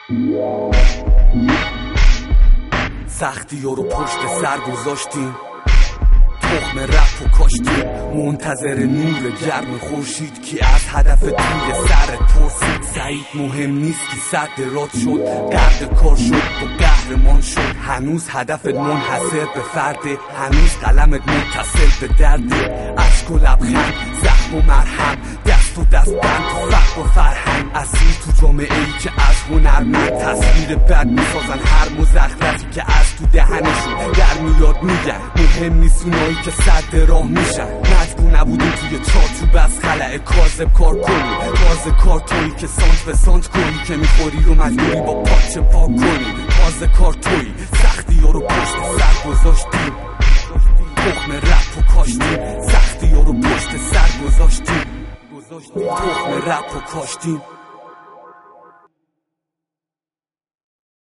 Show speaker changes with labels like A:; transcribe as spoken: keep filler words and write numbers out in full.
A: سختی ها رو پشت سر گذاشتیم، تخم رپ و کاشتیم، منتظر نور گرم خورشید که از هدف توی سر پرسید. سعید مهم نیست که صد رات شد، درد کار شد و قهرمان شد. هنوز هدفت منحصر به فرده، هنوز قلمت متصل به درده. عشق و لبخند، زخم و مرهم، دست و دست بند و فقر و فرهنگ. اسیر تو جامعه ای که از هنرمند تصویر بد میسازن. هر مزخرفی که از تو دهنشون در میاد میگن. مهم نیست اونایی که صد راه میشن. مجبور نبودیم توی چارچوب از خلأ کاذب کار کنی. راز کار تویی که سانت به سانت کنی، که میخوری رو مجبوری با پاچه پاک کنی. راز کار تویی، سختی ها رو پشت سر گذاشتیم، تخم رپ و کاشتیم. سختی ها رو پشت سر گذاشتیم، تخم رپ و کاشتیم.